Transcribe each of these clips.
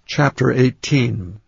Chapter 18.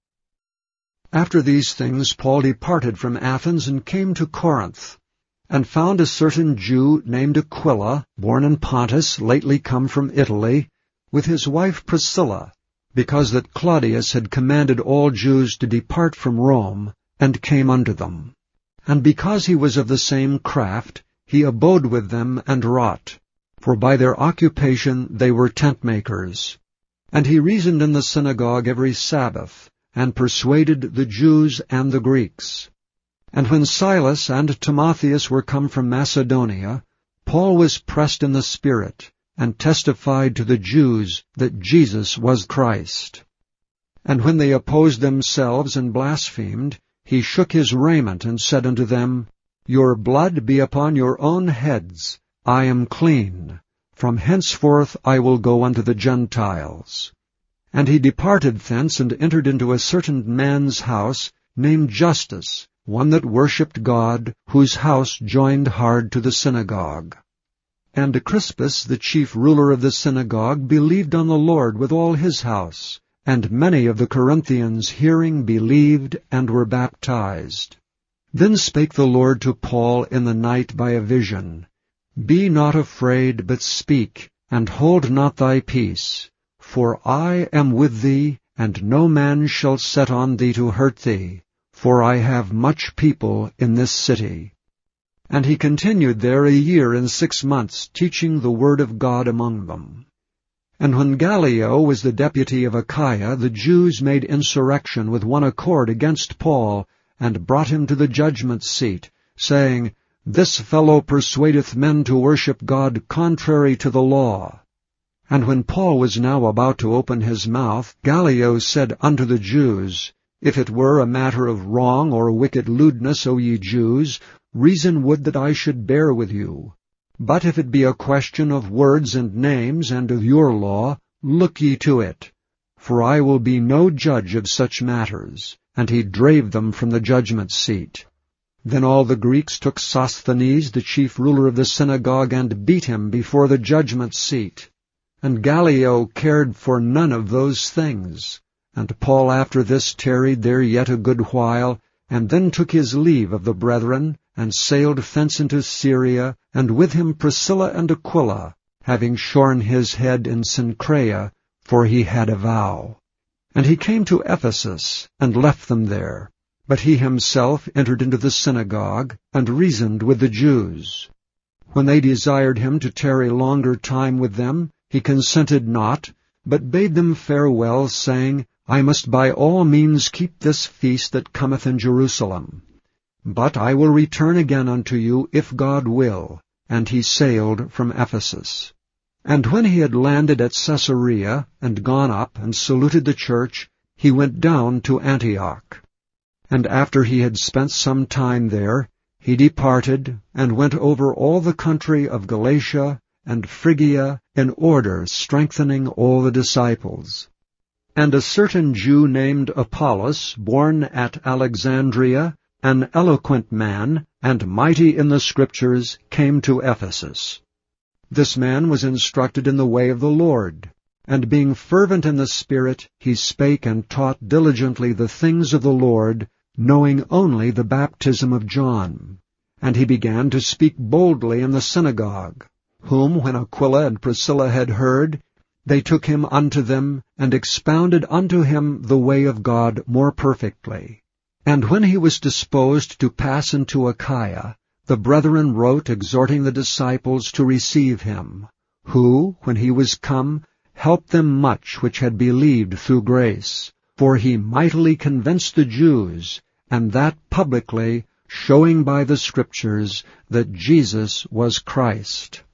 After these things Paul departed from Athens and came to Corinth, and found a certain Jew named Aquila, born in Pontus, lately come from Italy, with his wife Priscilla, because that Claudius had commanded all Jews to depart from Rome, and came unto them. And because he was of the same craft, he abode with them and wrought, for by their occupation they were tent-makers. And he reasoned in the synagogue every Sabbath, and persuaded the Jews and the Greeks. And when Silas and Timotheus were come from Macedonia, Paul was pressed in the Spirit, and testified to the Jews that Jesus was Christ. And when they opposed themselves and blasphemed, he shook his raiment, and said unto them, Your blood be upon your own heads, I am clean. From henceforth I will go unto the Gentiles. And he departed thence, and entered into a certain man's house, named Justus, one that worshipped God, whose house joined hard to the synagogue. And Crispus, the chief ruler of the synagogue, believed on the Lord with all his house, and many of the Corinthians hearing believed, and were baptized. Then spake the Lord to Paul in the night by a vision, Be not afraid, but speak, and hold not thy peace. For I am with thee, and no man shall set on thee to hurt thee, for I have much people in this city. And he continued there 1 year and 6 months, teaching the word of God among them. And when Gallio was the deputy of Achaia, the Jews made insurrection with one accord against Paul, and brought him to the judgment seat, saying, This fellow persuadeth men to worship God contrary to the law. And when Paul was now about to open his mouth, Gallio said unto the Jews, If it were a matter of wrong or wicked lewdness, O ye Jews, reason would that I should bear with you. But if it be a question of words and names, and of your law, look ye to it. For I will be no judge of such matters. And he drave them from the judgment seat. Then all the Greeks took Sosthenes, the chief ruler of the synagogue, and beat him before the judgment seat. And Gallio cared for none of those things. And Paul after this tarried there yet a good while, and then took his leave of the brethren, and sailed thence into Syria, and with him Priscilla and Aquila, having shorn his head in Cenchrea, for he had a vow. And he came to Ephesus, and left them there. But he himself entered into the synagogue, and reasoned with the Jews. When they desired him to tarry longer time with them, he consented not, but bade them farewell, saying, I must by all means keep this feast that cometh in Jerusalem. But I will return again unto you, if God will. And he sailed from Ephesus. And when he had landed at Caesarea, and gone up, and saluted the church, he went down to Antioch. And after he had spent some time there, he departed, and went over all the country of Galatia and Phrygia, in order strengthening all the disciples. And a certain Jew named Apollos, born at Alexandria, an eloquent man, and mighty in the Scriptures, came to Ephesus. This man was instructed in the way of the Lord, and being fervent in the Spirit, he spake and taught diligently the things of the Lord, knowing only the baptism of John. And he began to speak boldly in the synagogue, whom when Aquila and Priscilla had heard, they took him unto them, and expounded unto him the way of God more perfectly. And when he was disposed to pass into Achaia, the brethren wrote, exhorting the disciples to receive him, who, when he was come, helped them much which had believed through grace. For he mightily convinced the Jews, and that publicly, showing by the Scriptures that Jesus was Christ.